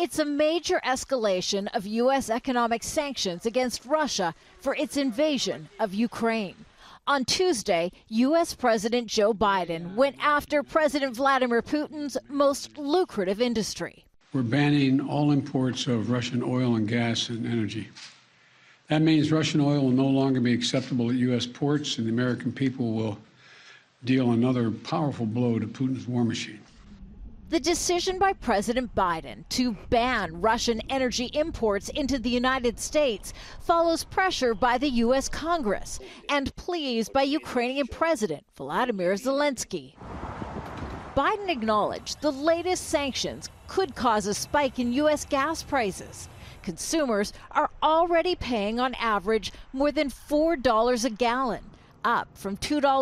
It's a major escalation of U.S. economic sanctions against Russia for its invasion of Ukraine. On Tuesday, U.S. President Joe Biden went after President Vladimir Putin's most lucrative industry. We're banning all imports of Russian oil and gas and energy. That means Russian oil will no longer be acceptable at U.S. ports, and the American people will deal another powerful blow to Putin's war machine. The decision by President Biden to ban Russian energy imports into the United States follows pressure by the U.S. Congress and pleas by Ukrainian President Volodymyr Zelensky. Biden acknowledged the latest sanctions could cause a spike in U.S. gas prices. Consumers are already paying on average more than $4 a gallon, up from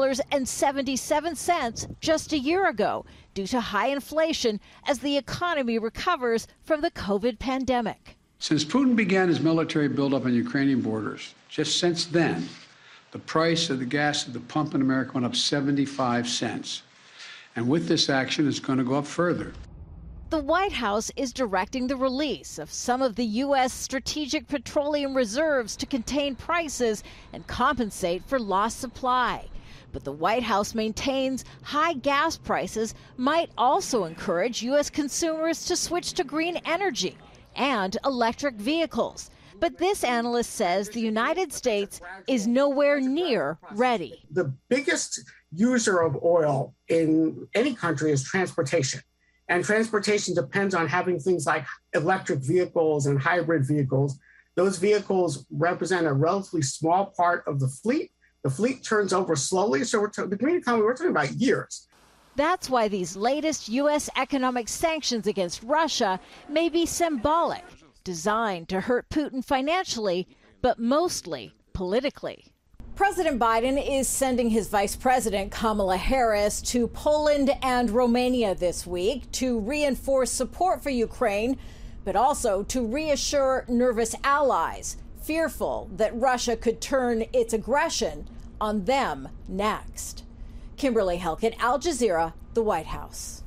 $2.77 just a year ago due to high inflation as the economy recovers from the COVID pandemic. Since Putin began his military buildup on Ukrainian borders, just since then, the price of the gas at the pump in America went up 75 cents. And with this action, it's going to go up further. The White House is directing the release of some of the U.S. strategic petroleum reserves to contain prices and compensate for lost supply. But the White House maintains high gas prices might also encourage U.S. consumers to switch to green energy and electric vehicles. But this analyst says the United States is nowhere near ready. The biggest user of oil in any country is transportation. And transportation depends on having things like electric vehicles and hybrid vehicles. Those vehicles represent a relatively small part of the fleet. The fleet turns over slowly, so the green economy, we're talking about years. That's why these latest U.S. economic sanctions against Russia may be symbolic, designed to hurt Putin financially, but mostly politically. President Biden is sending his Vice President Kamala Harris to Poland and Romania this week to reinforce support for Ukraine, but also to reassure nervous allies fearful that Russia could turn its aggression on them next. Kimberly Helkett, Al Jazeera, the White House.